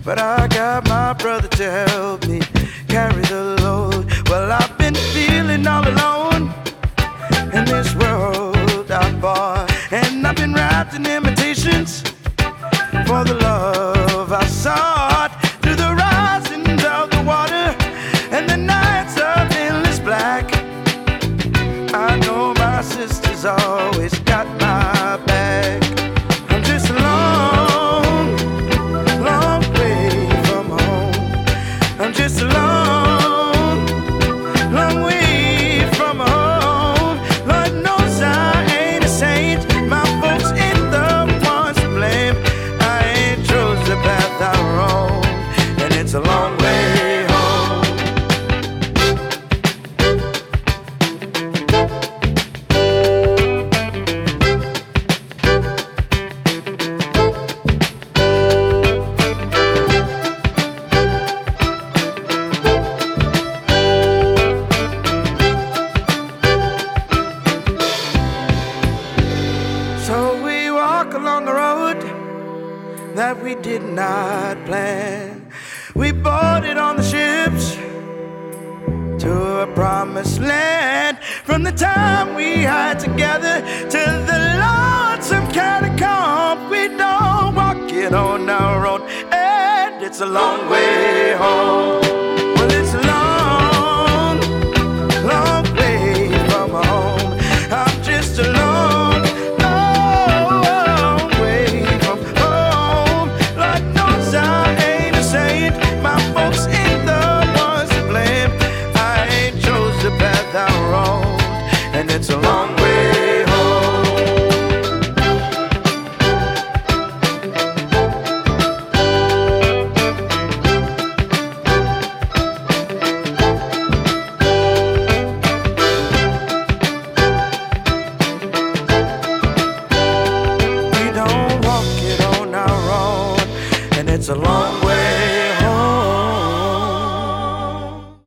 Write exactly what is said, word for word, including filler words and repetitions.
but I got my brother to help me carry the load. Well, I've been feeling all alone in this world I bought, and I've been wrapped in imitations for the love I sought. Through the risings of the water and the nights of endless black, I know my sister's always got my back. I'm just a long, long way from home. I'm just a long, long way from home. Lord knows I ain't a saint. My folks ain't the ones to blame. I ain't chose the path I roam, and it's a long way home. So we walk along the road that we did not plan. We boarded on the ships to a promised land. From the time we hide together to the lonesome catacomb, we don't walk it on our own, and it's a long way home. Well, it's a long, long way from home. I'm just a long, long way from home. Lord knows I ain't a saint. My folks ain't the ones to blame. I ain't chose the path I roamed, and it's a long way home. We don't walk it on our own, and it's a long way.